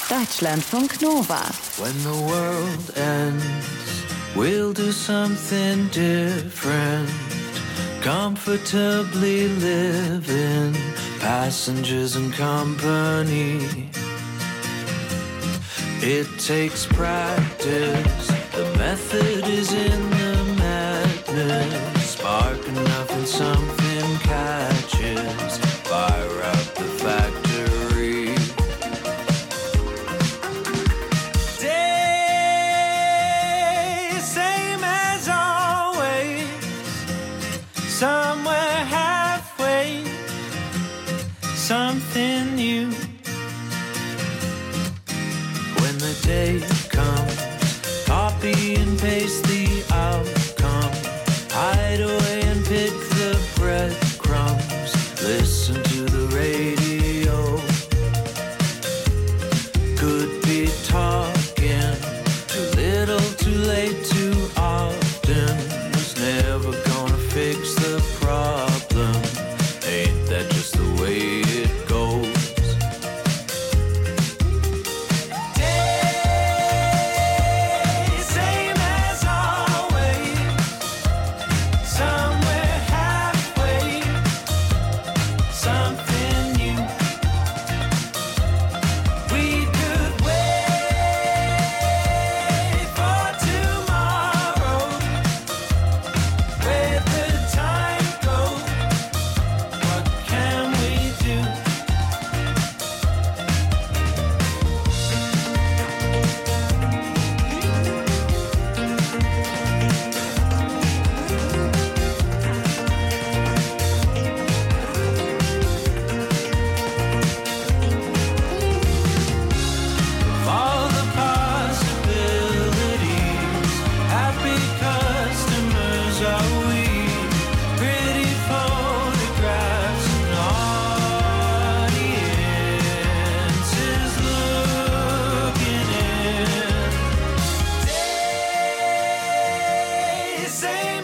Deutschlandfunk Nova. When the world ends, we'll do something different. Comfortably living, passengers and company. It takes practice, the method is in the madness. Spark enough and something catches, fire up the factory. Day, same as always, somewhere halfway, something new. When the day comes, copy and paste the outcome. Hide away and pick the breadcrumbs. Listen to the radio. Could be talking too little, too late, too often. Was never gonna fix the problem. Ain't that just the way it goes? Say